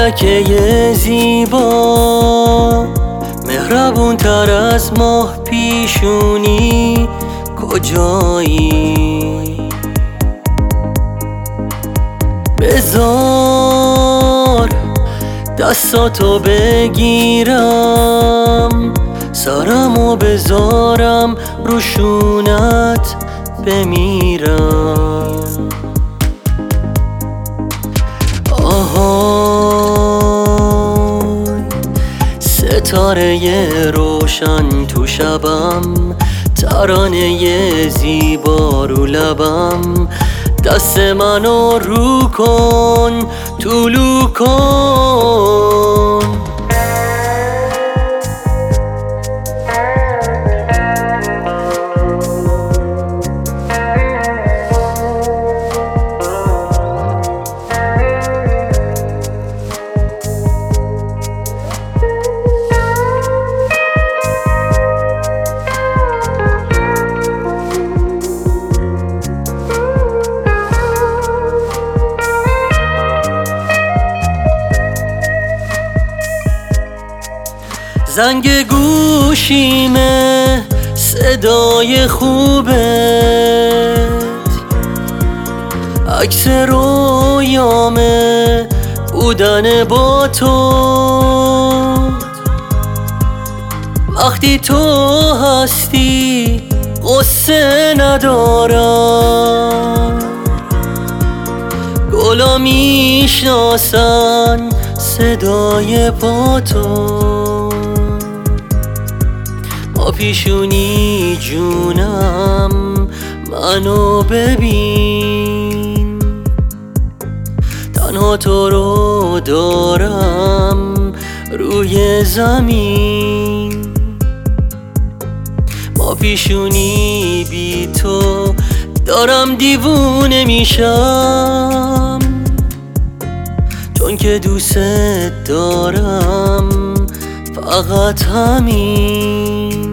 ملکه زیبا، مهربون تر از ماه پیشونی کجایی؟ بذار دستاتو بگیرم، سرمو بذارم روشونت بمیرم. آهای ستاره روشن تو شبم، ترانه زیبا رو لبم، دست منو رو کن طلو کن. زنگ گوشیمه صدای خوبت، عکس رویامه بودن با تو. وقتی تو هستی غصه ندارم، گلا میشناسن صدای پا تو. پیشونی جونم منو ببین، تنها تو رو دارم روی زمین. ما پیشونی بی تو دارم دیوونه میشم، چون که دوست دارم فقط همین.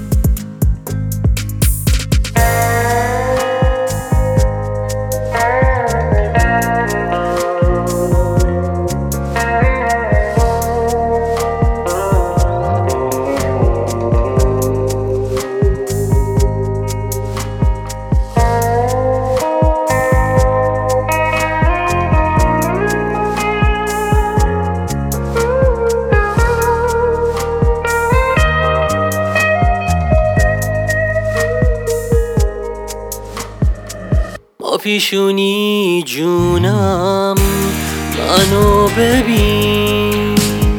پیشونی جونم منو ببین،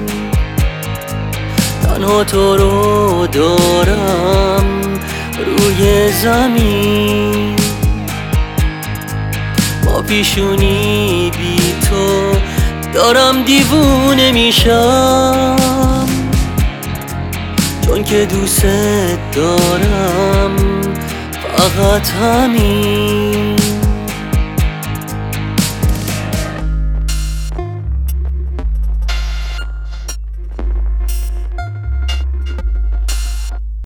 تنها تو رو دارم روی زمین. با پیشونی بی تو دارم دیوونه میشم، چون که دوست دارم فقط همین.